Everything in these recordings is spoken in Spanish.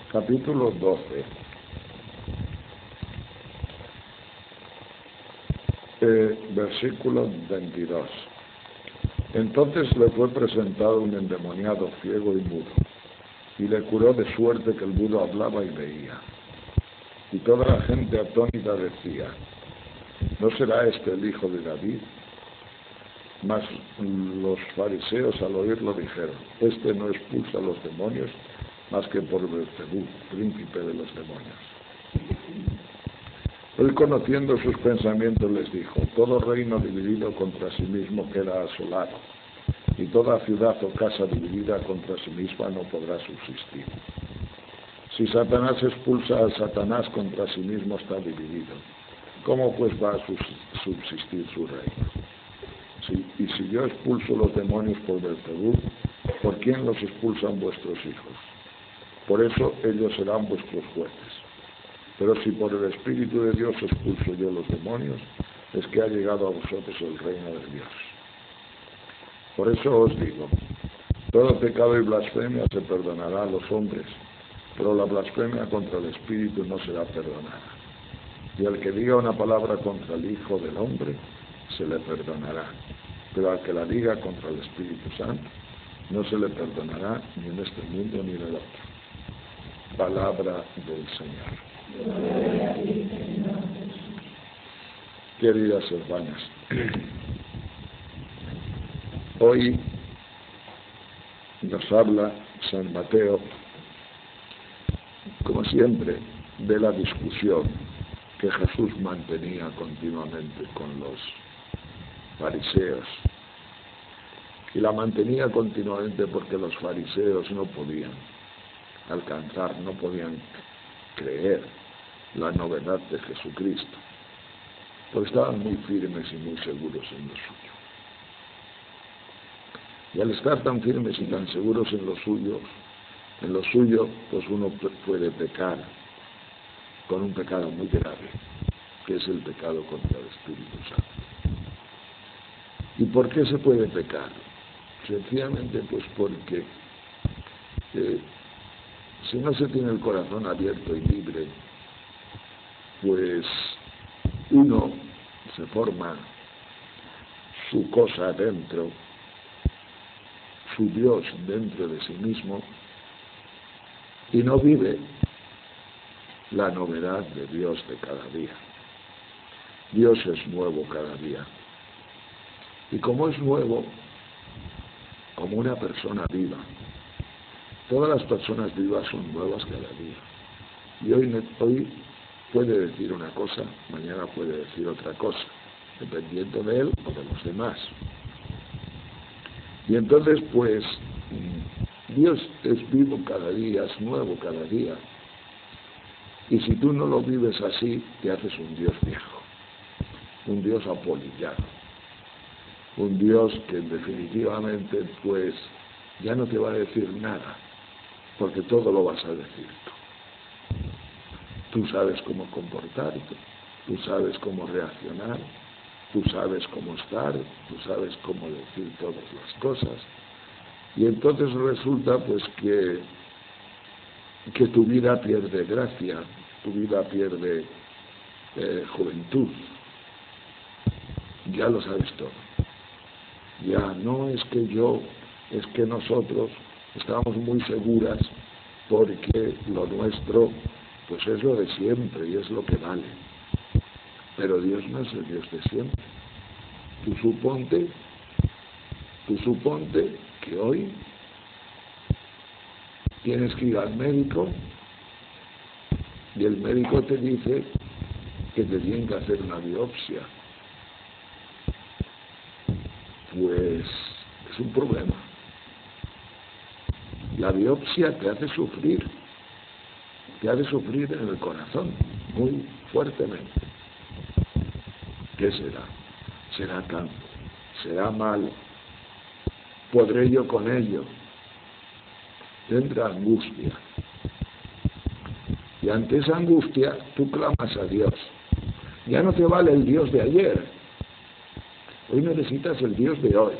Capítulo 12. Versículo 22. Entonces le fue presentado un endemoniado ciego y mudo, y le curó de suerte que el mudo hablaba y veía. Y toda la gente atónita decía: ¿no será este el hijo de David? Mas los fariseos al oírlo dijeron: este no expulsa a los demonios más que por Beelzebú, príncipe de los demonios. Él, conociendo sus pensamientos, les dijo: todo reino dividido contra sí mismo queda asolado, y toda ciudad o casa dividida contra sí misma no podrá subsistir. Si Satanás expulsa a Satanás, contra sí mismo está dividido. ¿Cómo pues va a subsistir su reino? Y si yo expulso los demonios por Beelzebú, ¿por quién los expulsan vuestros hijos? Por eso ellos serán vuestros jueces. Pero si por el Espíritu de Dios expulso yo los demonios, es que ha llegado a vosotros el reino de Dios. Por eso os digo, todo pecado y blasfemia se perdonará a los hombres, pero la blasfemia contra el Espíritu no será perdonada. Y al que diga una palabra contra el Hijo del Hombre, se le perdonará, pero al que la diga contra el Espíritu Santo, no se le perdonará ni en este mundo ni en el otro. Palabra del Señor. Queridas hermanas, hoy nos habla San Mateo, como siempre, de la discusión que Jesús mantenía continuamente con los fariseos. Y la mantenía continuamente porque los fariseos no podían alcanzar, no podían creer la novedad de Jesucristo, porque estaban muy firmes y muy seguros en lo suyo. Y al estar tan firmes y tan seguros en lo suyo, pues uno puede pecar con un pecado muy grave, que es el pecado contra el Espíritu Santo. ¿Y por qué se puede pecar? Sencillamente pues porque si no se tiene el corazón abierto y libre, pues uno se forma su cosa dentro, su Dios dentro de sí mismo, y no vive la novedad de Dios de cada día. Dios es nuevo cada día. Y como es nuevo, como una persona viva, todas las personas vivas son nuevas cada día. Y hoy puede decir una cosa, mañana puede decir otra cosa, dependiendo de él o de los demás. Y entonces, pues, Dios es vivo cada día, es nuevo cada día. Y si tú no lo vives así, te haces un Dios viejo, un Dios apolillado, un Dios que definitivamente, pues, ya no te va a decir nada, porque todo lo vas a decir tú. Tú sabes cómo comportarte, tú sabes cómo reaccionar, tú sabes cómo estar, tú sabes cómo decir todas las cosas. Y entonces resulta pues que tu vida pierde gracia, tu vida pierde juventud. Ya lo sabes todo. Ya no es que nosotros estamos muy seguras porque lo nuestro pues es lo de siempre y es lo que vale. Pero Dios no es el Dios de siempre. Tú suponte que hoy tienes que ir al médico y el médico te dice que te tienen que hacer una biopsia. Pues es un problema. La biopsia te hace sufrir en el corazón, muy fuertemente. ¿Qué será? ¿Será cáncer? ¿Será malo? ¿Podré yo con ello? Tendrá angustia. Y ante esa angustia tú clamas a Dios. Ya no te vale el Dios de ayer. Hoy necesitas el Dios de hoy.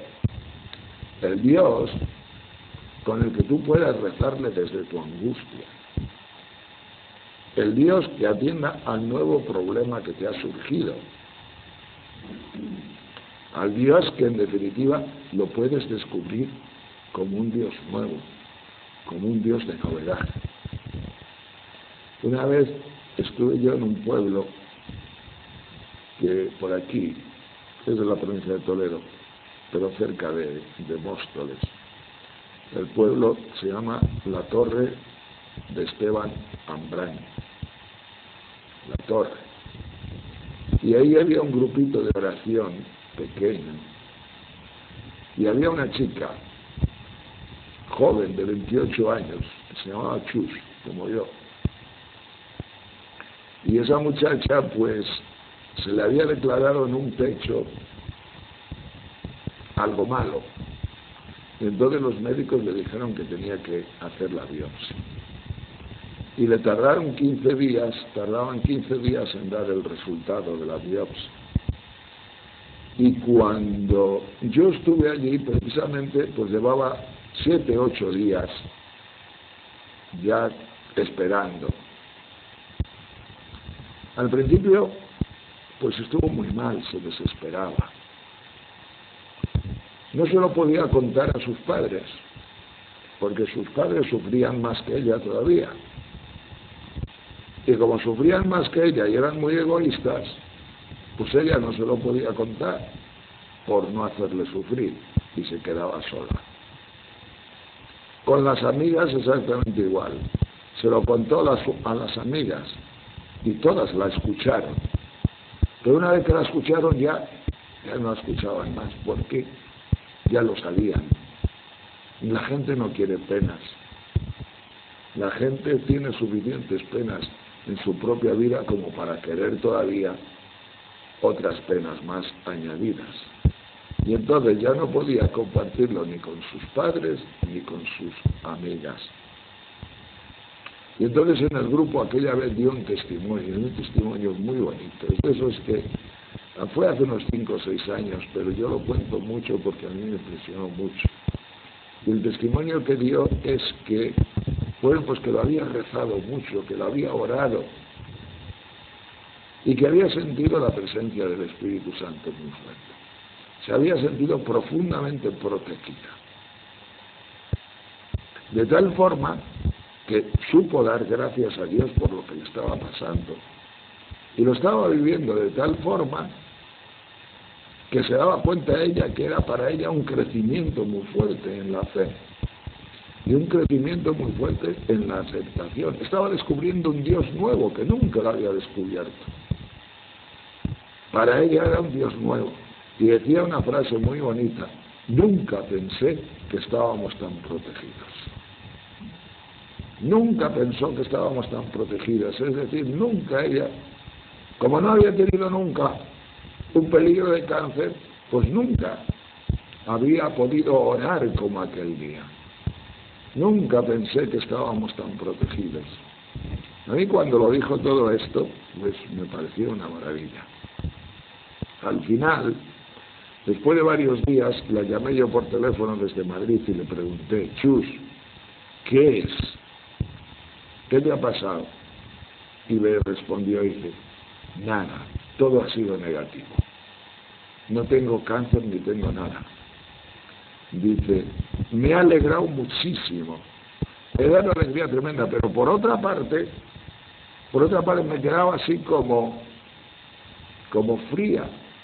El Dios con el que tú puedas rezarle desde tu angustia. el Dios que atienda al nuevo problema que te ha surgido, al Dios que en definitiva lo puedes descubrir como un Dios nuevo, como un Dios de novedad. Una vez estuve yo en un pueblo que por aquí, es de la provincia de Toledo, pero cerca de Móstoles. El pueblo se llama La Torre de Esteban Ambrán. La Torre. Y ahí había un grupito de oración pequeño. Y había una chica, joven de 28 años, que se llamaba Chus, como yo. Y esa muchacha, pues, se le había declarado en un pecho algo malo. Entonces los médicos le dijeron que tenía que hacer la biopsia. Y le tardaban 15 días en dar el resultado de la biopsia. Y cuando yo estuve allí, precisamente, pues llevaba 7, 8 días ya esperando. Al principio, pues estuvo muy mal, se desesperaba. No se lo podía contar a sus padres, porque sus padres sufrían más que ella todavía. Y como sufrían más que ella y eran muy egoístas, pues ella no se lo podía contar por no hacerle sufrir y se quedaba sola. Con las amigas exactamente igual. Se lo contó a las amigas y todas la escucharon. Pero una vez que la escucharon ya no la escuchaban más, porque ya lo sabían. Y la gente no quiere penas. La gente tiene suficientes penas en su propia vida como para querer todavía otras penas más añadidas. Y entonces ya no podía compartirlo ni con sus padres ni con sus amigas. Y entonces en el grupo aquella vez dio un testimonio muy bonito. Eso es que fue hace unos 5 o 6 años, pero yo lo cuento mucho porque a mí me impresionó mucho. Y el testimonio que dio es que, bueno, pues que lo había rezado mucho, que lo había orado y que había sentido la presencia del Espíritu Santo muy fuerte. Se había sentido profundamente protegida. De tal forma que supo dar gracias a Dios por lo que le estaba pasando. Y lo estaba viviendo de tal forma que se daba cuenta ella que era para ella un crecimiento muy fuerte en la fe y un crecimiento muy fuerte en la aceptación. Estaba descubriendo un Dios nuevo que nunca lo había descubierto. Para ella era un Dios nuevo. Y decía una frase muy bonita: nunca pensé que estábamos tan protegidos. Nunca pensó que estábamos tan protegidas. Es decir, nunca ella, como no había tenido nunca un peligro de cáncer, pues nunca había podido orar como aquel día. Nunca pensé que estábamos tan protegidos. A mí cuando lo dijo todo esto, pues me pareció una maravilla. Al final, después de varios días, la llamé yo por teléfono desde Madrid y le pregunté: Chus, ¿qué es? ¿Qué te ha pasado? Y me respondió y dice: nada, todo ha sido negativo. No tengo cáncer ni tengo nada. Dice: me ha alegrado muchísimo. Me da una alegría tremenda, pero por otra parte me quedaba así como fría.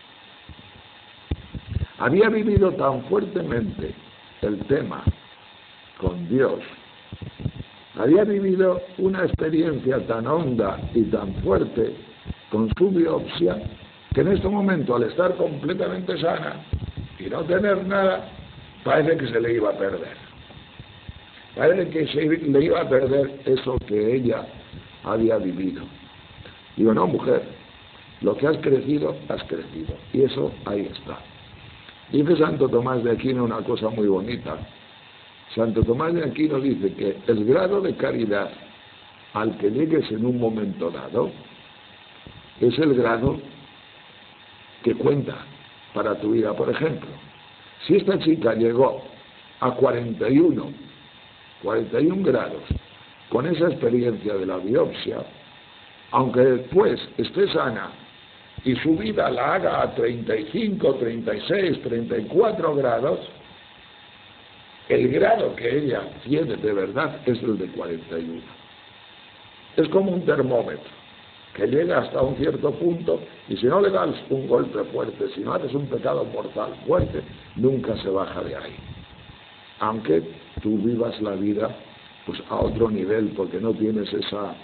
Había vivido tan fuertemente el tema con Dios, había vivido una experiencia tan honda y tan fuerte con su biopsia, que en este momento, al estar completamente sana y no tener nada, parece que se le iba a perder. Parece que se le iba a perder eso que ella había vivido. Digo: no, mujer, lo que has crecido, has crecido. Y eso ahí está. Dice Santo Tomás de Aquino una cosa muy bonita. Santo Tomás de Aquino dice que el grado de caridad al que llegues en un momento dado es el grado que cuenta para tu vida. Por ejemplo, si esta chica llegó a 41 grados con esa experiencia de la biopsia, aunque después esté sana y su vida la haga a 35, 36, 34 grados, el grado que ella tiene de verdad es el de 41. Es como un termómetro que llega hasta un cierto punto y si no le das un golpe fuerte, si no haces un pecado mortal fuerte, nunca se baja de ahí. Aunque tú vivas la vida pues a otro nivel, porque no tienes esa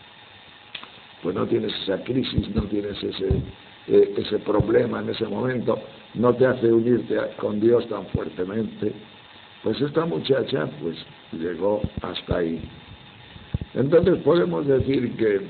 crisis, no tienes ese problema en ese momento, no te hace unirte con Dios tan fuertemente. Pues esta muchacha pues llegó hasta ahí. Entonces podemos decir que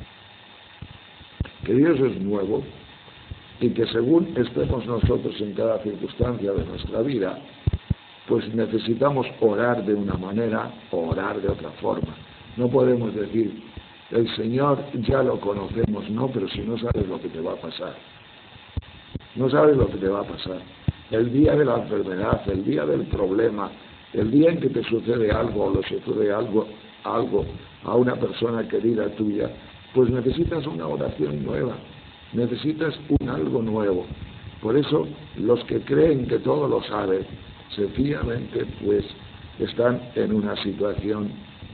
Dios es nuevo y que según estemos nosotros en cada circunstancia de nuestra vida, pues necesitamos orar de una manera o orar de otra forma. No podemos decir, el Señor ya lo conocemos, no, pero si no sabes lo que te va a pasar. No sabes lo que te va a pasar. El día de la enfermedad, el día del problema, el día en que te sucede algo o le sucede algo a una persona querida tuya, pues necesitas una oración nueva, necesitas un algo nuevo. Por eso los que creen que todo lo saben, sencillamente pues están en una situación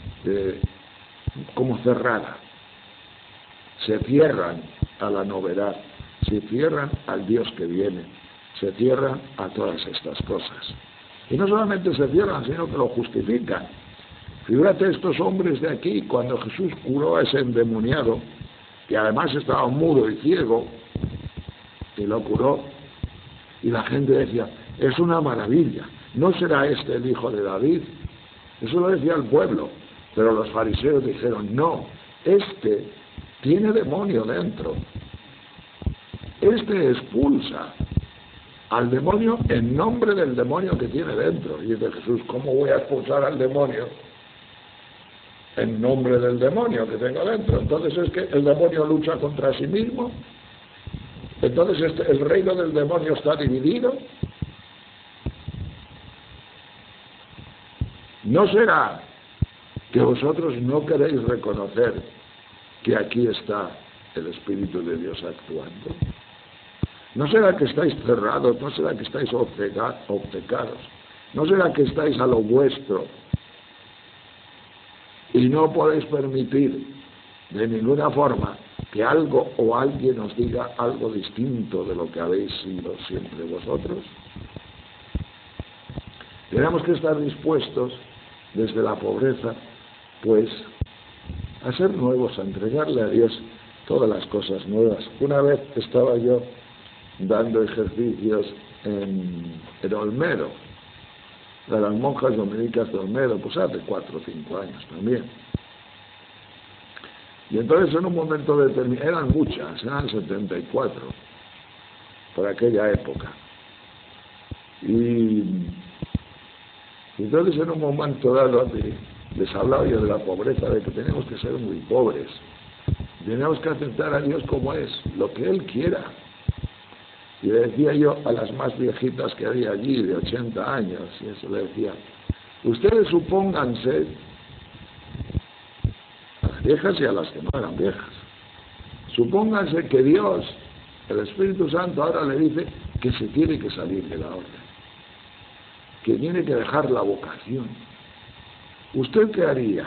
como cerrada. Se cierran a la novedad, se cierran al Dios que viene, se cierran a todas estas cosas. Y no solamente se cierran, sino que lo justifican. Figúrate estos hombres de aquí, cuando Jesús curó a ese endemoniado, que además estaba mudo y ciego, y lo curó, y la gente decía, es una maravilla, ¿no será este el hijo de David? Eso lo decía el pueblo, pero los fariseos dijeron, no, este tiene demonio dentro, este expulsa al demonio en nombre del demonio que tiene dentro. Y dice Jesús, ¿cómo voy a expulsar al demonio en nombre del demonio que tengo dentro? Entonces es que el demonio lucha contra sí mismo. Entonces el reino del demonio está dividido. ¿No será que vosotros no queréis reconocer que aquí está el Espíritu de Dios actuando? ¿No será que estáis cerrados? ¿No será que estáis obcecados? ¿No será que estáis a lo vuestro y no podéis permitir de ninguna forma que algo o alguien os diga algo distinto de lo que habéis sido siempre vosotros? Tenemos que estar dispuestos desde la pobreza pues a ser nuevos, a entregarle a Dios todas las cosas nuevas. Una vez estaba yo dando ejercicios en Olmedo, de las monjas dominicas de Olmedo, pues hace 4 o 5 años también. Y entonces en un momento determinado, eran muchas, eran 74, por aquella época. Y entonces en un momento dado les hablaba yo de la pobreza, de que tenemos que ser muy pobres, tenemos que aceptar a Dios como es, lo que Él quiera. Y le decía yo a las más viejitas que había allí, de 80 años, y eso le decía, ustedes supónganse, a las viejas y a las que no eran viejas, supónganse que Dios, el Espíritu Santo, ahora le dice que se tiene que salir de la orden, que tiene que dejar la vocación. ¿Usted qué haría?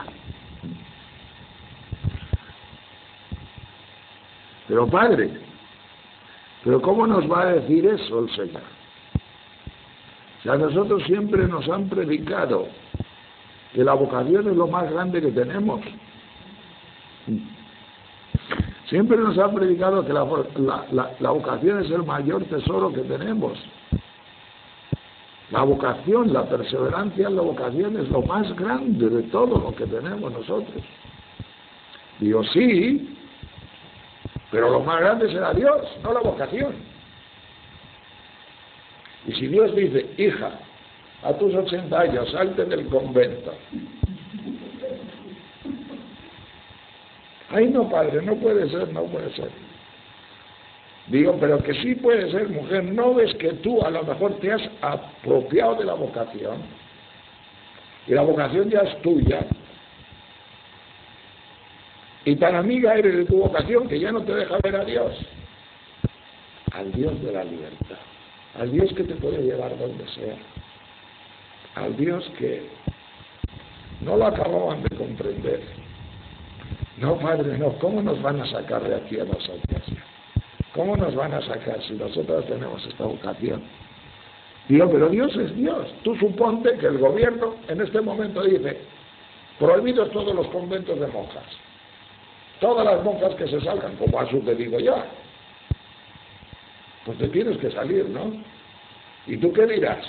Pero padre, ¿pero cómo nos va a decir eso el Señor? O sea, a nosotros siempre nos han predicado que la vocación es lo más grande que tenemos. Siempre nos han predicado que la vocación es el mayor tesoro que tenemos. La vocación, la perseverancia en la vocación es lo más grande de todo lo que tenemos nosotros. Digo, sí, pero lo más grande será Dios, no la vocación. Y si Dios dice, hija, a tus 80 años, salte del convento. Ay, no, padre, no puede ser, no puede ser. Digo, pero que sí puede ser, mujer. ¿No ves que tú a lo mejor te has apropiado de la vocación? Y la vocación ya es tuya. Y tan amiga eres de tu vocación que ya no te deja ver a Dios. Al Dios de la libertad. Al Dios que te puede llevar donde sea. Al Dios que no lo acababan de comprender. No, Padre, no. ¿Cómo nos van a sacar de aquí a nosotros? ¿Cómo nos van a sacar si nosotros tenemos esta vocación? Digo, pero Dios es Dios. Tú suponte que el gobierno en este momento dice, prohibidos todos los conventos de monjas. Todas las monjas que se salgan, como ha sucedido ya. Pues te tienes que salir, ¿no? ¿Y tú qué dirás?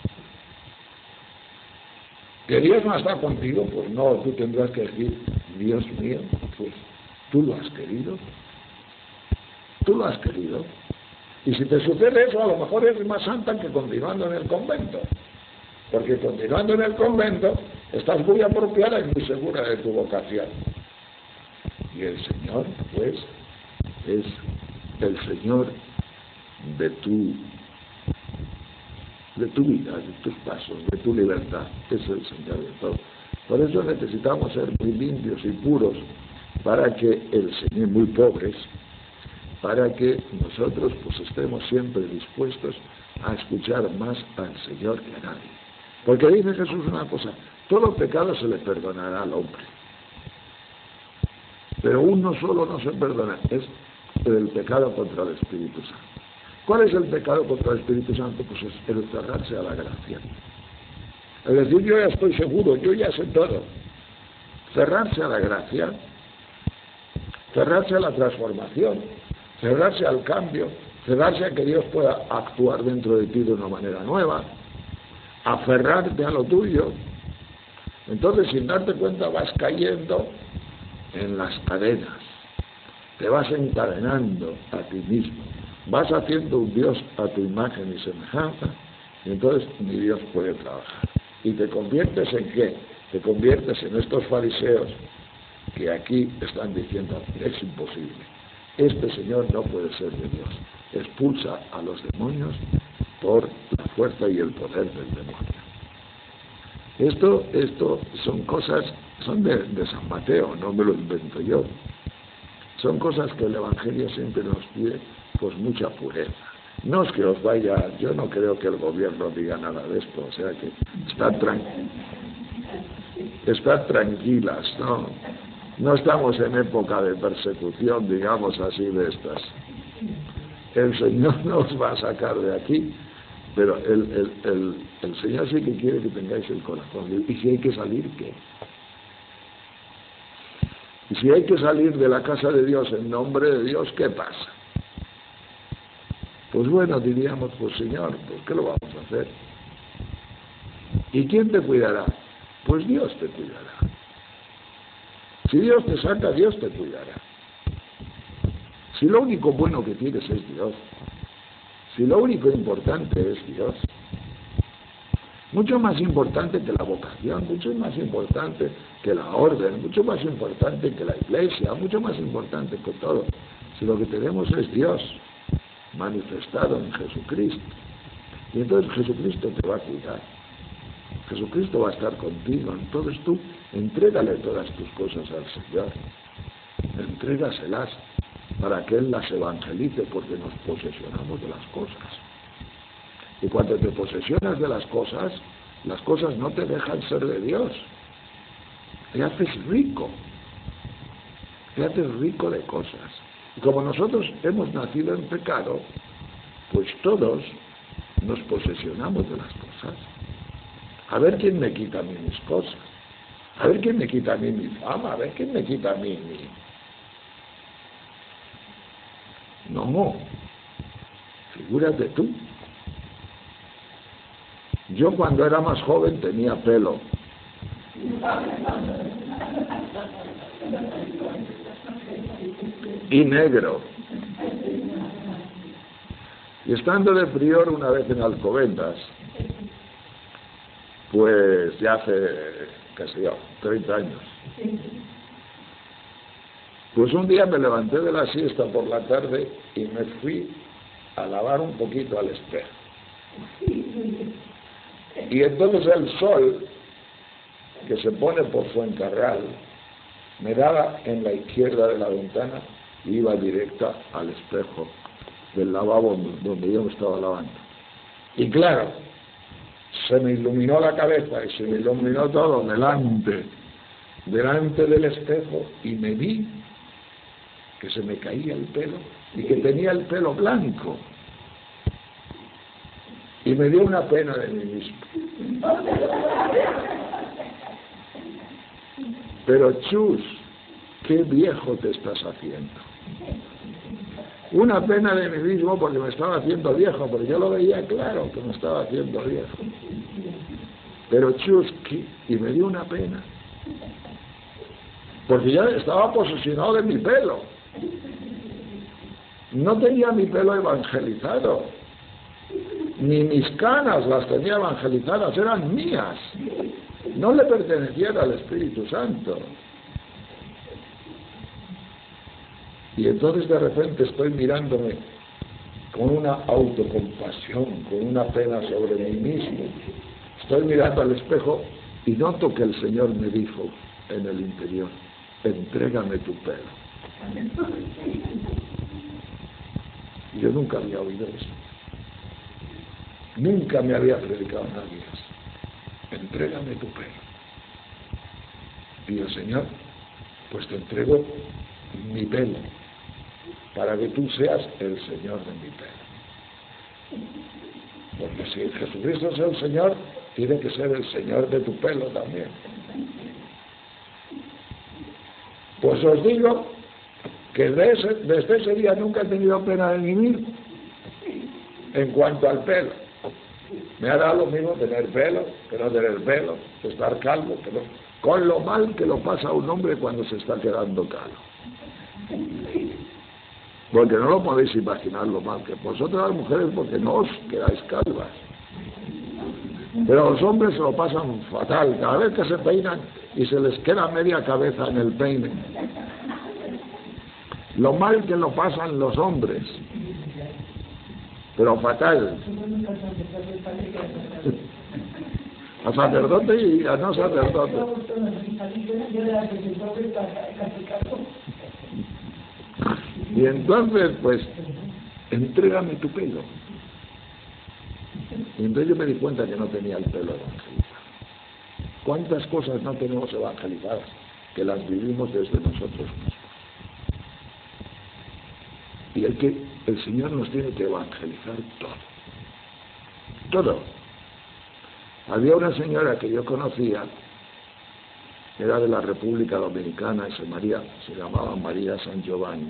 ¿Que Dios no está contigo? Pues no, tú tendrás que decir, Dios mío, pues tú lo has querido. Tú lo has querido. Y si te sucede eso, a lo mejor eres más santa que continuando en el convento. Porque continuando en el convento, estás muy apropiada y muy segura de tu vocación. Y el Señor, pues, es el Señor de tu vida, de tus pasos, de tu libertad. Es el Señor de todo. Por eso necesitamos ser muy limpios y puros para que el Señor, muy pobres, para que nosotros pues estemos siempre dispuestos a escuchar más al Señor que a nadie. Porque dice Jesús una cosa, todo pecado se le perdonará al hombre. Pero uno solo no se perdona, es el pecado contra el Espíritu Santo. ¿Cuál es el pecado contra el Espíritu Santo? Pues es el cerrarse a la gracia. Es decir, yo ya estoy seguro, yo ya sé todo. Cerrarse a la gracia, cerrarse a la transformación, cerrarse al cambio, cerrarse a que Dios pueda actuar dentro de ti de una manera nueva, aferrarte a lo tuyo. Entonces, sin darte cuenta, vas cayendo en las cadenas, te vas encadenando a ti mismo, vas haciendo un Dios a tu imagen y semejanza, y entonces ni Dios puede trabajar. ¿Y te conviertes en qué? Te conviertes en estos fariseos que aquí están diciendo, es imposible, este Señor no puede ser de Dios. Expulsa a los demonios por la fuerza y el poder del demonio. Esto son cosas, son de San Mateo, no me lo invento yo. Son cosas que el Evangelio siempre nos pide, pues mucha pureza. No es que os vaya, yo no creo que el gobierno diga nada de esto, o sea que estad tranquilas, ¿no? No estamos en época de persecución, digamos así, de estas. El Señor nos va a sacar de aquí, pero el Señor sí que quiere que tengáis el corazón. Y si hay que salir, ¿qué? Y si hay que salir de la casa de Dios en nombre de Dios, ¿qué pasa? Pues bueno, diríamos, pues Señor, pues ¿qué lo vamos a hacer? ¿Y quién te cuidará? Pues Dios te cuidará. Si Dios te saca, Dios te cuidará. Si lo único bueno que tienes es Dios, si lo único importante es Dios, mucho más importante que la vocación, mucho más importante que la orden, mucho más importante que la iglesia, mucho más importante que todo, si lo que tenemos es Dios manifestado en Jesucristo. Y entonces Jesucristo te va a cuidar. Jesucristo va a estar contigo. Entonces tú entrégale todas tus cosas al Señor. Entrégaselas para que Él las evangelice, porque nos posesionamos de las cosas. Y cuando te posesionas de las cosas no te dejan ser de Dios. Te haces rico. Te haces rico de cosas. Y como nosotros hemos nacido en pecado, pues todos nos posesionamos de las cosas. A ver quién me quita a mí mis cosas. A ver quién me quita a mí mi fama. A ver quién me quita a mí mi... No, figúrate tú. Yo cuando era más joven tenía pelo. Y negro. Y estando de prior una vez en Alcobendas, pues ya hace, qué sé yo, 30 años. Pues un día me levanté de la siesta por la tarde y me fui a lavar un poquito al espejo. Y entonces el sol, que se pone por Fuencarral, me daba en la izquierda de la ventana y iba directa al espejo del lavabo donde yo me estaba lavando. Y claro, se me iluminó la cabeza y se me iluminó todo delante del espejo, y me vi que se me caía el pelo y que tenía el pelo blanco. Y me dio una pena de mí mismo. Pero Chus, qué viejo te estás haciendo. Una pena de mí mismo porque me estaba haciendo viejo, porque yo lo veía claro que me estaba haciendo viejo. Pero Chus, y me dio una pena. Porque ya estaba posesionado de mi pelo. No tenía mi pelo evangelizado. Ni mis canas las tenía evangelizadas, eran mías. No le pertenecían al Espíritu Santo. Y entonces de repente estoy mirándome con una autocompasión, con una pena sobre mí mismo. Estoy mirando al espejo y noto que el Señor me dijo en el interior: entrégame tu pelo. Yo nunca había oído eso. Nunca me había predicado nadie eso. Entrégame tu pelo. Y el Señor, pues te entrego mi pelo, para que tú seas el Señor de mi pelo. Porque si Jesucristo es el Señor, tiene que ser el Señor de tu pelo también. Pues os digo que desde ese día nunca he tenido pena de vivir en cuanto al pelo. Me ha dado lo mismo tener pelo, que no tener pelo, estar calvo, que no, con lo mal que lo pasa a un hombre cuando se está quedando calvo. Porque no lo podéis imaginar lo mal que vosotras las mujeres, porque no os quedáis calvas. Pero los hombres se lo pasan fatal, cada vez que se peinan y se les queda media cabeza en el peine. Lo mal que lo pasan los hombres, pero fatal. A sacerdote y a no sacerdote. Y entonces, pues, entrégame tu pelo. Y entonces yo me di cuenta que no tenía el pelo evangelizado. ¿Cuántas cosas no tenemos evangelizadas que las vivimos desde nosotros mismos? Y el Señor nos tiene que evangelizar todo. Todo. Había una señora que yo conocía, era de la República Dominicana, se llamaba María San Giovanni.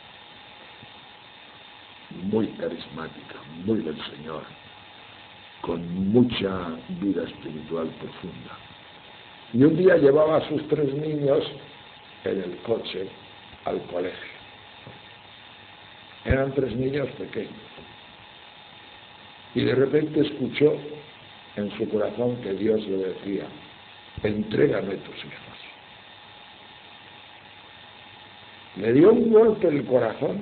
Muy carismática, muy del Señor, con mucha vida espiritual profunda. Y un día llevaba a sus 3 niños en el coche al colegio. Eran 3 niños pequeños. Y de repente escuchó en su corazón que Dios le decía: entrégame tus hijos. Le dio un golpe en el corazón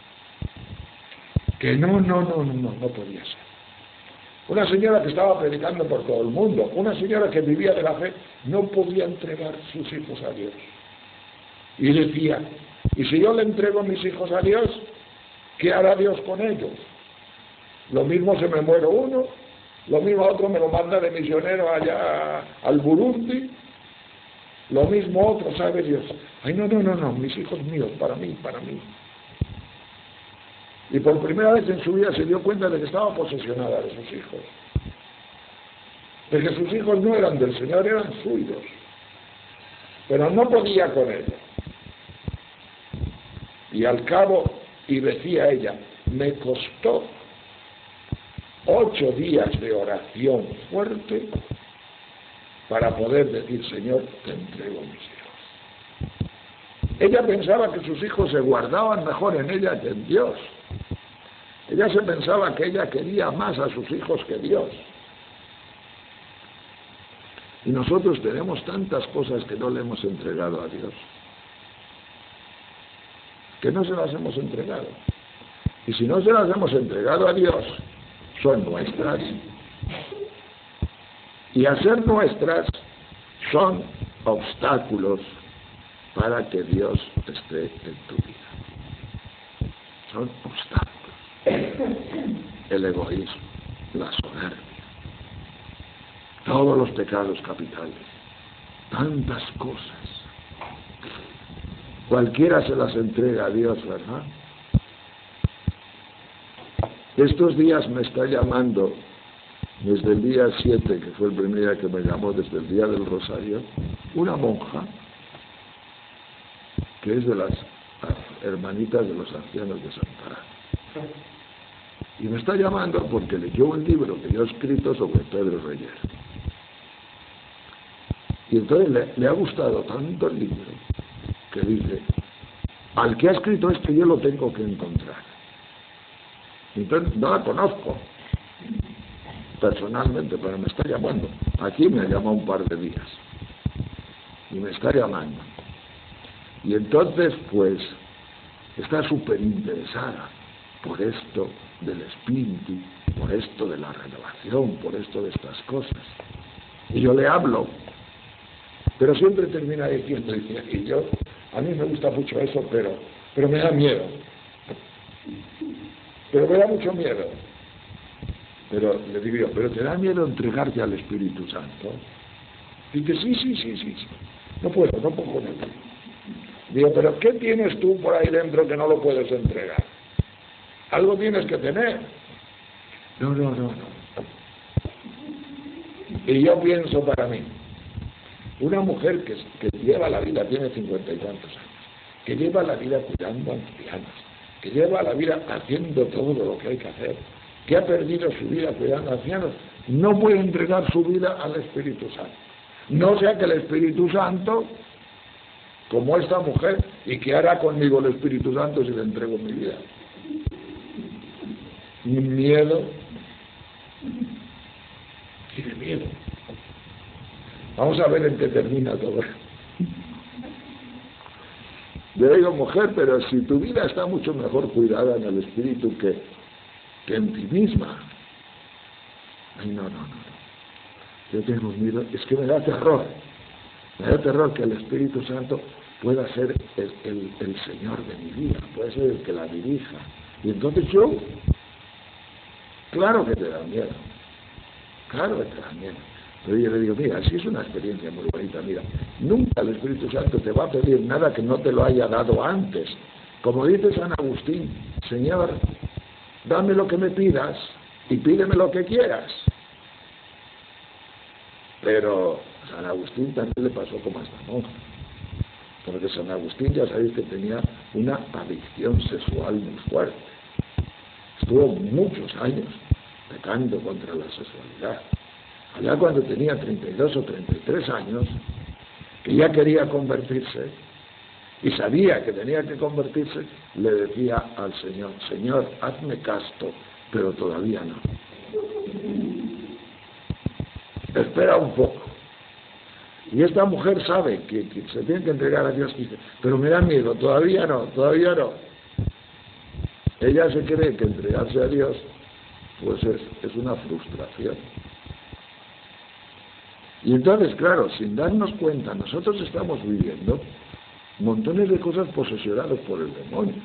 que no podía ser. Una señora que estaba predicando por todo el mundo, una señora que vivía de la fe, no podía entregar sus hijos a Dios. Y decía: ¿y si yo le entrego mis hijos a Dios, qué hará Dios con ellos? Lo mismo se me muere uno, lo mismo otro me lo manda de misionero allá al Burundi, lo mismo otro, ¿sabe Dios? Ay, no, mis hijos míos, para mí. Y por primera vez en su vida se dio cuenta de que estaba posesionada de sus hijos. De que sus hijos no eran del Señor, eran suyos. Pero no podía con ellos. Y al cabo, y decía ella, me costó 8 días de oración fuerte para poder decir: Señor, te entrego mis hijos. Ella pensaba que sus hijos se guardaban mejor en ella que en Dios. Ella se pensaba que ella quería más a sus hijos que Dios. Y nosotros tenemos tantas cosas que no le hemos entregado a Dios, que no se las hemos entregado. Y si no se las hemos entregado a Dios, son nuestras. Y al ser nuestras, son obstáculos para que Dios esté en tu vida. Son obstáculos. El egoísmo, la soberbia, todos los pecados capitales, tantas cosas. Cualquiera se las entrega a Dios, ¿verdad? Estos días me está llamando, desde el día 7, que fue el primer día que me llamó, desde el día del Rosario, una monja, que es de las hermanitas de los ancianos de Santa Ana. Y me está llamando porque leyó un libro que yo he escrito sobre Pedro Reyer. Y entonces le ha gustado tanto el libro que dice, al que ha escrito esto yo lo tengo que encontrar. Entonces no la conozco personalmente, pero me está llamando. Aquí me ha llamado un par de días y me está llamando. Y entonces pues está súper interesada por esto del espíritu, por esto de la renovación, por esto de estas cosas. Y yo le hablo, pero siempre termina diciendo, y yo, a mí me gusta mucho eso, pero me da miedo. Pero me da mucho miedo. Pero le digo yo, ¿pero te da miedo entregarte al Espíritu Santo? Y dice, sí. No puedo con él. Digo, ¿pero qué tienes tú por ahí dentro que no lo puedes entregar? Algo tienes que tener. No. Y yo pienso para mí, una mujer que lleva la vida, tiene 50 y tantos años, que lleva la vida cuidando a ancianos, que lleva la vida haciendo todo lo que hay que hacer, que ha perdido su vida cuidando a ancianos, no puede entregar su vida al Espíritu Santo. No sea que el Espíritu Santo, como esta mujer, ¿y qué hará conmigo el Espíritu Santo si le entrego mi vida? Miedo. Tiene miedo. Vamos a ver en qué termina todo. Le digo, mujer, pero si tu vida está mucho mejor cuidada en el Espíritu que en ti misma. Ay, no. Yo tengo miedo, es que me da terror que el Espíritu Santo pueda ser el Señor de mi vida, puede ser el que la dirija. Y entonces yo, claro que te da miedo. Pero yo le digo, mira, si es una experiencia muy bonita, mira, nunca el Espíritu Santo te va a pedir nada que no te lo haya dado antes. Como dice San Agustín, Señor, dame lo que me pidas y pídeme lo que quieras. Pero a San Agustín también le pasó como a esta monja. Porque San Agustín ya sabéis que tenía una adicción sexual muy fuerte. Estuvo muchos años pecando contra la sexualidad. Allá cuando tenía 32 o 33 años, que ya quería convertirse, y sabía que tenía que convertirse, le decía al Señor, Señor, hazme casto, pero todavía no. Espera un poco. Y esta mujer sabe que se tiene que entregar a Dios, y dice, pero me da miedo, todavía no. Ella se cree que entregarse a Dios, pues es una frustración. Y entonces, claro, sin darnos cuenta, nosotros estamos viviendo montones de cosas posesionadas por el demonio.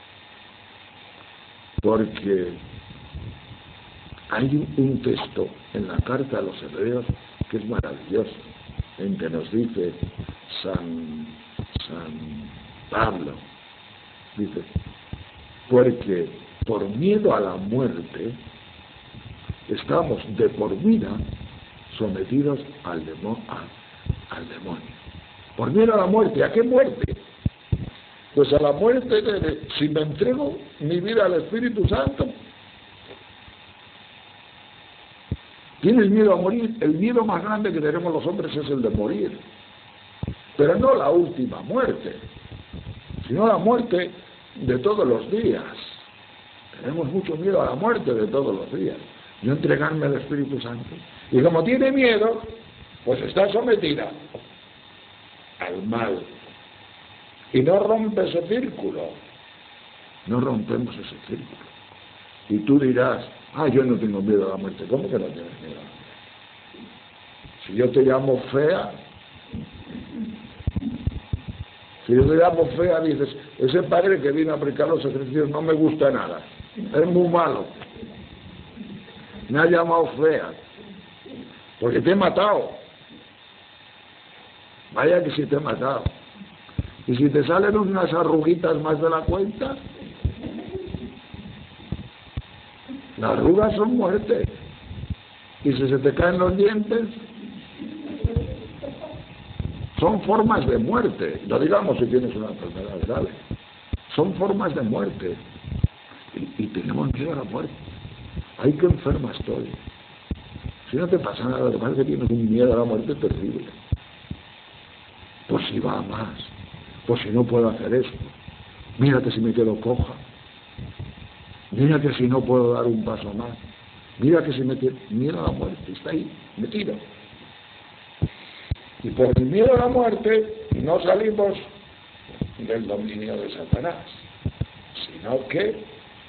Porque hay un texto en la carta a los Hebreos que es maravilloso, en que nos dice San Pablo, dice, porque por miedo a la muerte estamos de por vida sometidos al demonio. Por miedo a la muerte. ¿A qué muerte? Pues a la muerte si me entrego mi vida al Espíritu Santo. ¿Tienes miedo a morir? El miedo más grande que tenemos los hombres es el de morir. Pero no la última muerte, sino la muerte de todos los días. Tenemos mucho miedo a la muerte de todos los días. Yo entregarme al Espíritu Santo. Y como tiene miedo, pues está sometida al mal. Y no rompe ese círculo. No rompemos ese círculo. Y tú dirás, yo no tengo miedo a la muerte. ¿Cómo que no tienes miedo a la muerte? Si yo te llamo fea, Si yo te llamo fea, dices, ese padre que vino a aplicar los sacrificios no me gusta nada, es muy malo. Me ha llamado fea, porque te he matado. Vaya que si te he matado. Y si te salen unas arruguitas más de la cuenta, las arrugas son muerte. Y si se te caen los dientes, son formas de muerte. No digamos si tienes una enfermedad grave. Son formas de muerte. Y tenemos miedo a la muerte. ¡Ay, qué enferma estoy! Si no te pasa nada, lo que pasa es que tienes un miedo a la muerte terrible. Por si va a más. Por si no puedo hacer esto. Mírate si me quedo coja. Mira que si no puedo dar un paso más. Mira que si me quedo... Miedo a la muerte. Está ahí, metido. Y por el miedo a la muerte no salimos del dominio de Satanás, sino que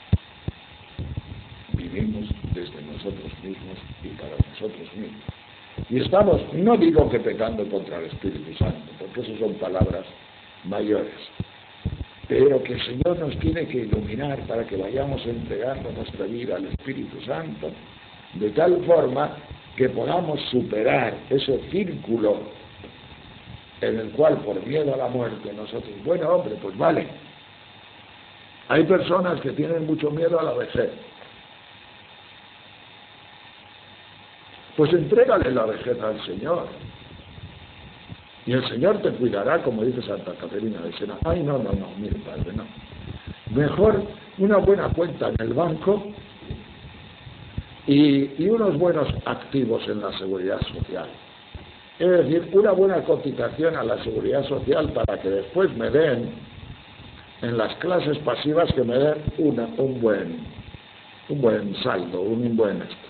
vivimos desde nosotros mismos y para nosotros mismos. Y estamos, no digo que pecando contra el Espíritu Santo, porque eso son palabras mayores, pero que el Señor nos tiene que iluminar para que vayamos entregando nuestra vida al Espíritu Santo, de tal forma que podamos superar ese círculo en el cual por miedo a la muerte nosotros, bueno hombre, pues vale. Hay personas que tienen mucho miedo a la vejez. Pues entrégale la vejez al Señor. Y el Señor te cuidará, como dice Santa Caterina de Siena. Ay, no, mire padre, no. Mejor una buena cuenta en el banco y unos buenos activos en la seguridad social. Es decir, una buena cotización a la seguridad social para que después me den, en las clases pasivas, que me den un buen saldo, un buen esto.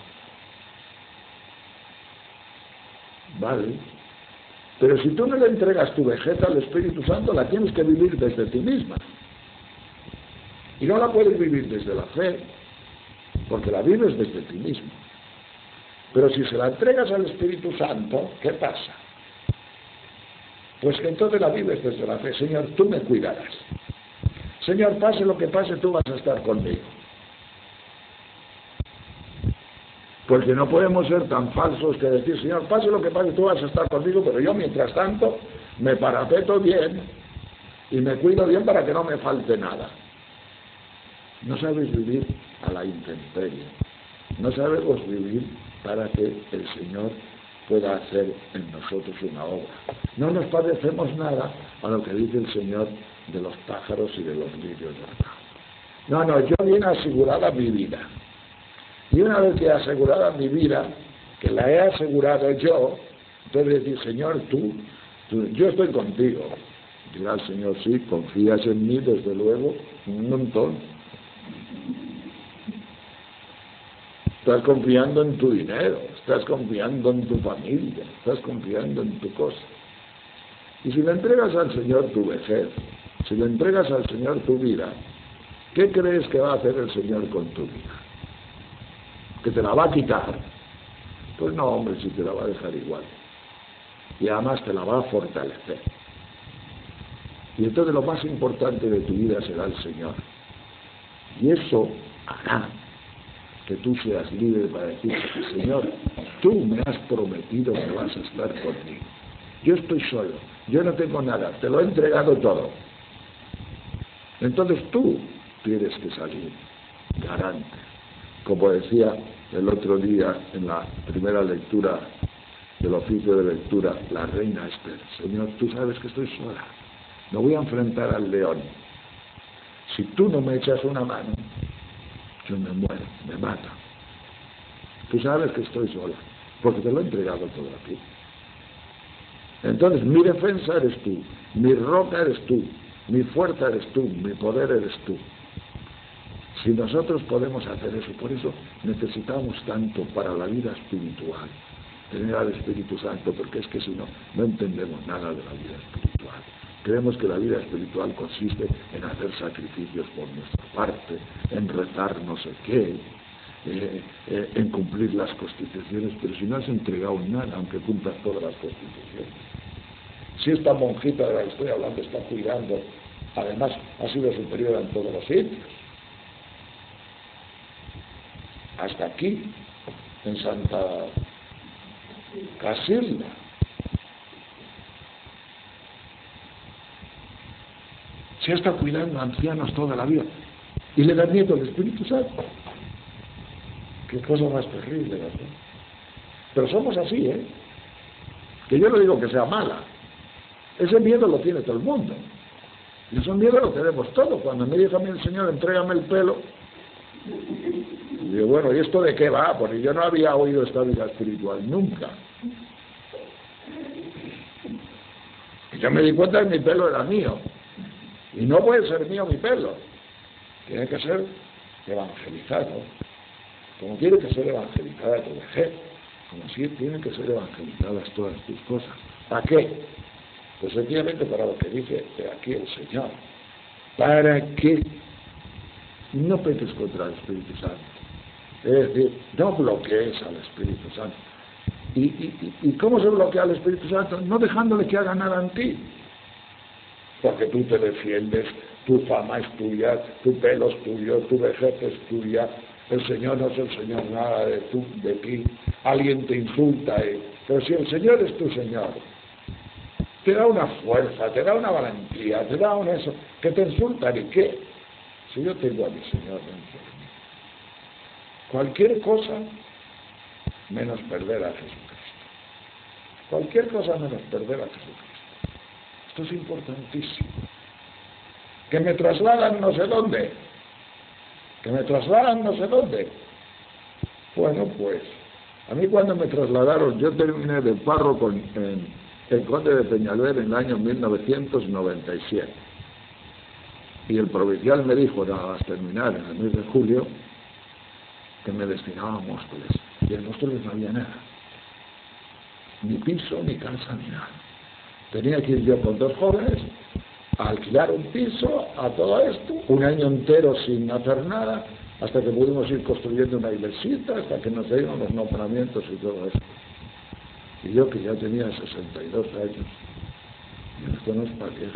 Vale. Pero si tú no le entregas tu vejez al Espíritu Santo, la tienes que vivir desde ti misma. Y no la puedes vivir desde la fe, porque la vives desde ti mismo. Pero si se la entregas al Espíritu Santo, ¿qué pasa? Pues que entonces la vives desde la fe. Señor, tú me cuidarás. Señor, pase lo que pase, tú vas a estar conmigo. Porque no podemos ser tan falsos que decir, Señor, pase lo que pase, tú vas a estar conmigo, pero yo mientras tanto me parapeto bien y me cuido bien para que no me falte nada. No sabes vivir a la intemperie. No sabemos vivir para que el Señor pueda hacer en nosotros una obra. No nos parecemos nada a lo que dice el Señor de los pájaros y de los lirios del campo. No, yo bien asegurada mi vida. Y una vez que he asegurada mi vida, que la he asegurado yo, entonces decir, Señor, tú, yo estoy contigo. Dirá el Señor, sí, confías en mí, desde luego, un montón. Estás confiando en tu dinero, estás confiando en tu familia, estás confiando en tu cosa. Y si le entregas al Señor tu vejez, si le entregas al Señor tu vida, ¿qué crees que va a hacer el Señor con tu vida? ¿Que te la va a quitar? Pues no, hombre, si te la va a dejar igual. Y además te la va a fortalecer. Y entonces lo más importante de tu vida será el Señor. Y eso hará que tú seas libre para decir, Señor, tú me has prometido que vas a estar conmigo. Yo estoy solo, yo no tengo nada, te lo he entregado todo. Entonces tú tienes que salir garante. Como decía el otro día en la primera lectura del oficio de lectura, la reina Esther, Señor, tú sabes que estoy sola, me voy a enfrentar al león. Si tú no me echas una mano, yo me muero, me mata. Tú sabes que estoy sola, porque te lo he entregado todo a ti. Entonces, mi defensa eres tú, mi roca eres tú, mi fuerza eres tú, mi poder eres tú. Si nosotros podemos hacer eso, por eso necesitamos tanto para la vida espiritual, tener al Espíritu Santo, porque es que si no, no entendemos nada de la vida espiritual. Creemos que la vida espiritual consiste en hacer sacrificios por nuestra parte, en rezar no sé qué, en cumplir las constituciones, pero si no has entregado nada, aunque cumplas todas las constituciones. Si esta monjita de la que estoy hablando está cuidando, además ha sido superior en todos los sitios. Hasta aquí, en Santa Casilda. Se está cuidando a ancianos toda la vida y le da miedo al Espíritu Santo. Qué cosa más terrible, ¿verdad? Pero somos así, ¿eh? Que yo no digo que sea mala. Ese miedo lo tiene todo el mundo. Y ese miedo lo tenemos todos. Cuando me dijo a mí el Señor, entrégame el pelo, y digo, bueno, ¿y esto de qué va? Porque yo no había oído esta vida espiritual nunca. Y yo me di cuenta que mi pelo era mío. Y no puede ser mío mi pelo. Tiene que ser evangelizado. Como tiene que ser evangelizada tu vejez. Como así tienen que ser evangelizadas todas tus cosas. ¿Para qué? Pues sencillamente para lo que dice aquí el Señor. Para que no peques contra el Espíritu Santo. Es decir, no bloquees al Espíritu Santo. ¿Y cómo se bloquea al Espíritu Santo? No dejándole que haga nada en ti. Porque tú te defiendes, tu fama es tuya, tu pelo es tuyo, tu vejez es tuya, el Señor no es el Señor nada de ti, alguien te insulta, pero si el Señor es tu Señor, te da una fuerza, te da una valentía, te da un eso, que te insultan, ¿y qué? Si yo tengo a mi Señor dentro de mí, cualquier cosa menos perder a Jesucristo, cualquier cosa menos perder a Jesucristo. Esto es importantísimo. Que me trasladan no sé dónde. Que me trasladan no sé dónde. Bueno, pues, a mí cuando me trasladaron, yo terminé de párroco en el Conde de Peñalver en el año 1997. Y el provincial me dijo, nada más terminar en el mes de julio, que me destinaba a Móstoles. Y en Móstoles no había nada. Ni piso, ni casa, ni nada. Tenía que ir yo con 2 jóvenes a alquilar un piso, a todo esto, un año entero sin hacer nada, hasta que pudimos ir construyendo una iglesita, hasta que nos dieron los nombramientos y todo eso. Y yo que ya tenía 62 años, y esto no es para viejo.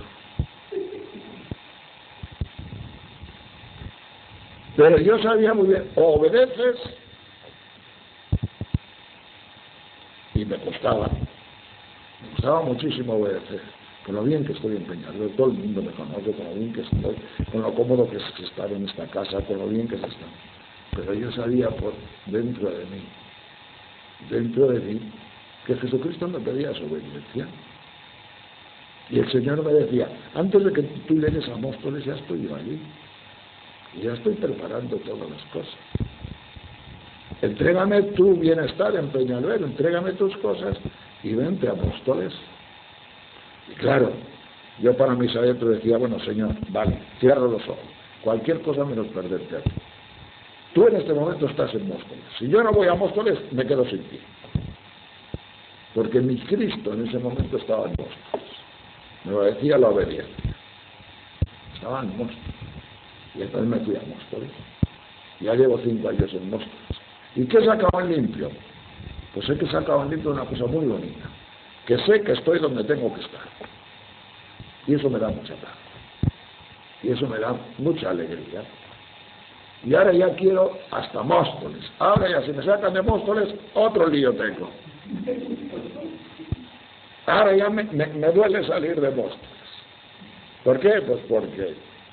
Pero yo sabía muy bien, o obedeces, y me costaba muchísimo obedecer, con lo bien que estoy empeñado, todo el mundo me conoce, con lo bien que estoy, con lo cómodo que es estar en esta casa, con lo bien que se está. Pero yo sabía por dentro de mí, que Jesucristo me pedía su obediencia. Y el Señor me decía, antes de que tú llegues a Móstoles, ya estoy yo allí. Y ya estoy preparando todas las cosas. Entrégame tu bienestar en Peñalver, entrégame tus cosas y vente a Móstoles. Y claro, yo para mis adentros decía, bueno, Señor, vale, cierro los ojos, cualquier cosa menos perderte aquí. Tú en este momento estás en Móstoles. Si yo no voy a Móstoles, me quedo sin ti. Porque mi Cristo en ese momento estaba en Móstoles. Me lo decía la obediencia. Estaba en Móstoles. Y entonces me fui a Móstoles. Ya llevo 5 años en Móstoles. ¿Y qué sacaba en limpio? Pues sé que sacaba en limpio una cosa muy bonita. Que sé que estoy donde tengo que estar. Y eso me da mucha paz. Y eso me da mucha alegría. Y ahora ya quiero hasta Móstoles. Ahora ya si me sacan de Móstoles, otro lío tengo. Ahora ya me duele salir de Móstoles. ¿Por qué? Pues porque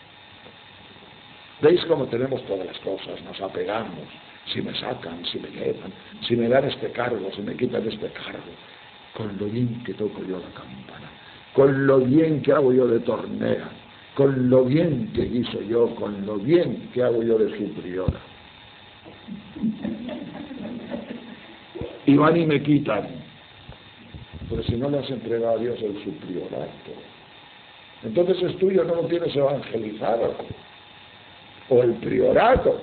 veis cómo tenemos todas las cosas, nos apegamos. Si me sacan, si me llevan, si me dan este cargo, si me quitan este cargo. Con lo bien que toco yo la campana, con lo bien que hago yo de tornera, con lo bien que guiso yo, con lo bien que hago yo de su priora. Y van y me quitan. Pero si no le has entregado a Dios el su priorato, entonces es tuyo, no lo tienes evangelizado. O el priorato,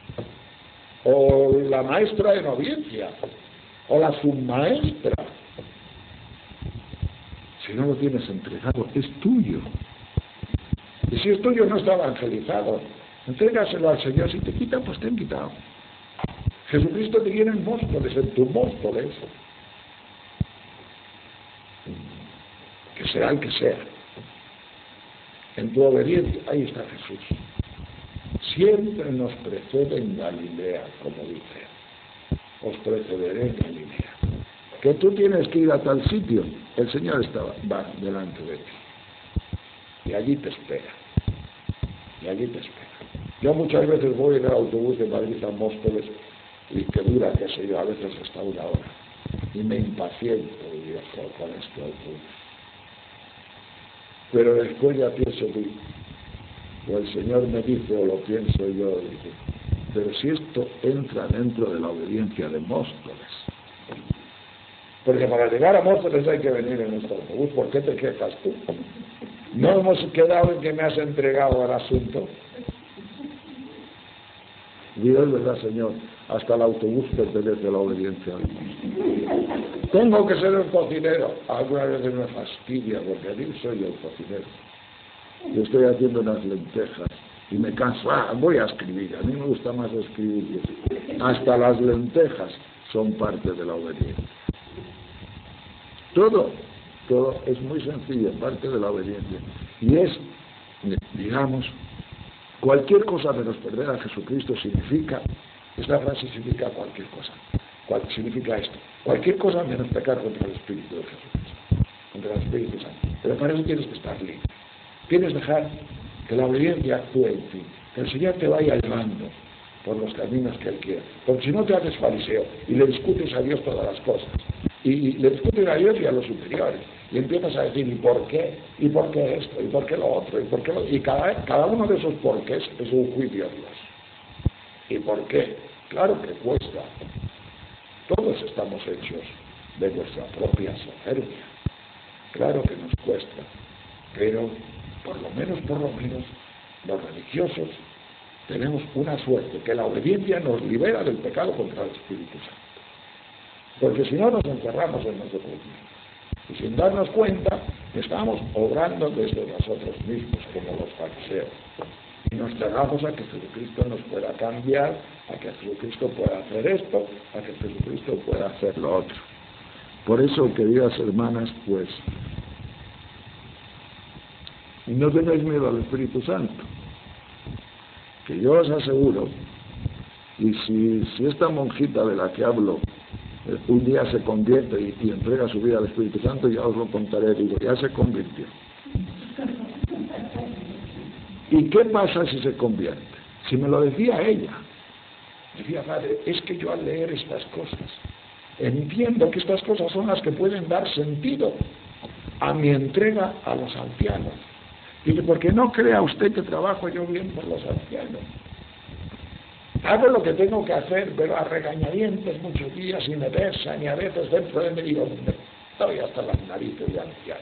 o la maestra de noviencia, o la submaestra. Si no lo tienes entregado, es tuyo. Y si es tuyo, no está evangelizado. Entrégaselo al Señor. Si te quitan, pues te han quitado. Jesucristo te tiene en Móstoles, en tu Móstoles. Que será el que sea. En tu obediencia, ahí está Jesús. Siempre nos precede en Galilea, como dice. Os precederé en Galilea. Que tú tienes que ir a tal sitio, el Señor va delante de ti. Y allí te espera. Y allí te espera. Yo muchas veces voy en el autobús de Madrid a Móstoles y que dura, qué sé yo, a veces hasta 1 hora. Y me impaciento con este autobús. Pero después ya pienso, o el Señor me dice, o lo pienso yo, dice, pero si esto entra dentro de la obediencia de Móstoles. Porque para llegar a Móstoles hay que venir en este autobús. ¿Por qué te quejas tú? No hemos quedado en que me has entregado al asunto. Digo, es verdad, Señor, hasta el autobús pertenece a la obediencia de Móstoles. Tengo que ser el cocinero. Algunas veces me fastidia porque yo soy el cocinero. Yo estoy haciendo unas lentejas y me canso. Voy a escribir. A mí me gusta más escribir. Hasta las lentejas son parte de la obediencia. Todo es muy sencillo, parte de la obediencia. Y es, digamos, cualquier cosa menos perder a Jesucristo significa, esta frase significa cualquier cosa. Significa esto. Cualquier cosa menos pecar contra el Espíritu de Jesucristo, contra el Espíritu Santo. Pero para eso tienes que estar libre. Tienes que dejar que la obediencia actúe en ti, que el Señor te vaya llevando por los caminos que Él quiere. Porque si no te haces fariseo y le discutes a Dios todas las cosas, y le discutes a Dios y a los superiores, y empiezas a decir, ¿y por qué? ¿Y por qué esto? ¿Y por qué lo otro? ¿Y por qué lo...? Y cada uno de esos porqués es un juicio a Dios. ¿Y por qué? Claro que cuesta. Todos estamos hechos de nuestra propia soberbia. Claro que nos cuesta. Pero, por lo menos, los religiosos tenemos una suerte, que la obediencia nos libera del pecado contra el Espíritu Santo. Porque si no nos encerramos en nosotros mismos. Y sin darnos cuenta, estamos obrando desde nosotros mismos, como los fariseos. Y nos cerramos a que Jesucristo nos pueda cambiar, a que Jesucristo pueda hacer esto, a que Jesucristo pueda hacer lo otro. Por eso, queridas hermanas, pues, no tengáis miedo al Espíritu Santo, que yo os aseguro, y si esta monjita de la que hablo un día se convierte y entrega su vida al Espíritu Santo, ya os lo contaré, digo, ya se convirtió. ¿Y qué pasa si se convierte? Si me lo decía ella, decía, padre, es que yo al leer estas cosas, entiendo que estas cosas son las que pueden dar sentido a mi entrega a los ancianos. Dice, porque no crea usted que trabajo yo bien por los ancianos. Hago lo que tengo que hacer, pero a regañadientes muchos días y me besan y a veces dentro de mí digo, estoy hasta las narices de ancianos.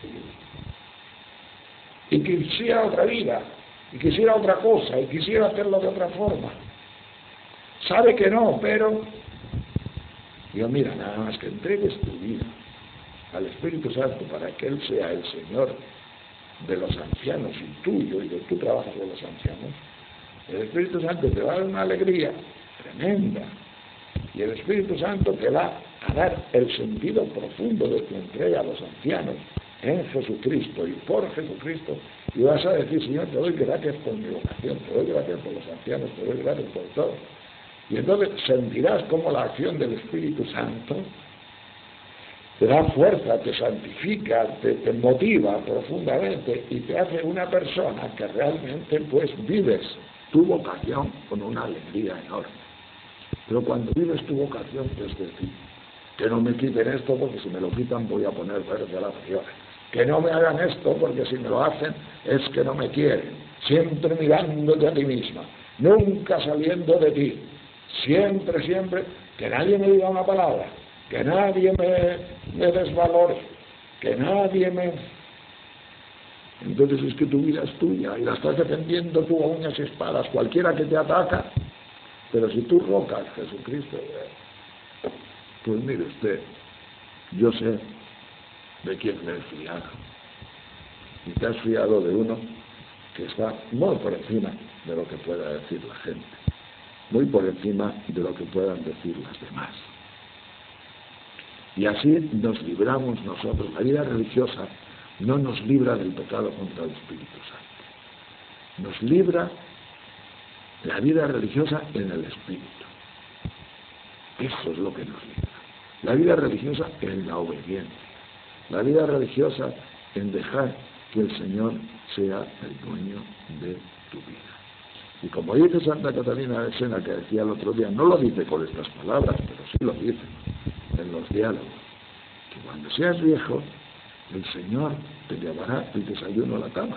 Y quisiera otra vida, y quisiera otra cosa, y quisiera hacerlo de otra forma. Sabe que no, pero... Digo, mira, nada más que entregues tu vida al Espíritu Santo para que Él sea el Señor de los ancianos y tuyo, y de tu trabajo con los ancianos. El Espíritu Santo te va a dar una alegría tremenda. Y el Espíritu Santo te va a dar el sentido profundo de tu entrega a los ancianos en Jesucristo y por Jesucristo. Y vas a decir, Señor, te doy gracias por mi vocación, te doy gracias por los ancianos, te doy gracias por todo. Y entonces sentirás como la acción del Espíritu Santo te da fuerza, te santifica, te motiva profundamente y te hace una persona que realmente pues vives tu vocación con una alegría enorme. Pero cuando vives tu vocación, es decir, que no me quiten esto porque si me lo quitan voy a poner verde a la friolera. Que no me hagan esto porque si me lo hacen es que no me quieren. Siempre mirándote a ti misma, nunca saliendo de ti. Siempre, que nadie me diga una palabra, que nadie me desvalore, que nadie me... Entonces es que tu vida es tuya y la estás defendiendo tú a uñas y espadas, cualquiera que te ataca. Pero si tú rocas Jesucristo, pues mire usted, yo sé de quién me he fiado. Y te has fiado de uno que está muy por encima de lo que pueda decir la gente, muy por encima de lo que puedan decir las demás. Y así nos libramos nosotros. La vida religiosa no nos libra del pecado contra el Espíritu Santo. Nos libra la vida religiosa en el Espíritu. Eso es lo que nos libra. La vida religiosa en la obediencia. La vida religiosa en dejar que el Señor sea el dueño de tu vida. Y como dice Santa Catalina de Siena, que decía el otro día, no lo dice con estas palabras, pero sí lo dice en los diálogos, que cuando seas viejo, el Señor te llevará el desayuno a la cama.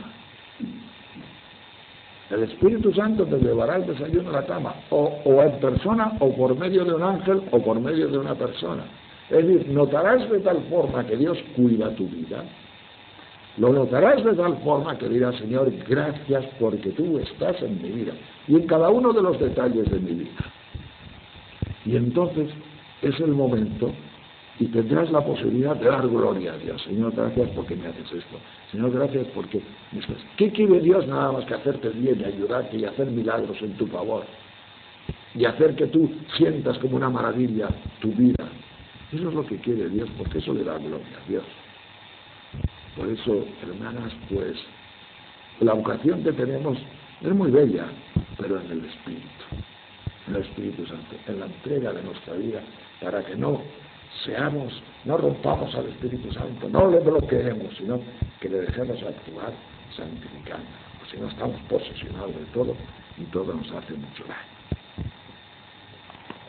El Espíritu Santo te llevará el desayuno a la cama, o en persona, o por medio de un ángel, o por medio de una persona. Es decir, notarás de tal forma que Dios cuida tu vida, lo notarás de tal forma que dirás, Señor, gracias porque tú estás en mi vida, y en cada uno de los detalles de mi vida. Y entonces es el momento, y tendrás la posibilidad de dar gloria a Dios. Señor, gracias porque me haces esto. Señor, gracias porque me estás... ¿Qué quiere Dios nada más que hacerte bien y ayudarte y hacer milagros en tu favor? Y hacer que tú sientas como una maravilla tu vida. Eso es lo que quiere Dios, porque eso le da gloria a Dios. Por eso, hermanas, pues, la vocación que tenemos es muy bella, pero en el Espíritu Santo, en la entrega de nuestra vida, para que no rompamos al Espíritu Santo, no le bloqueemos, sino que le dejemos actuar santificando. Si no estamos posesionados de todo, y todo nos hace mucho daño.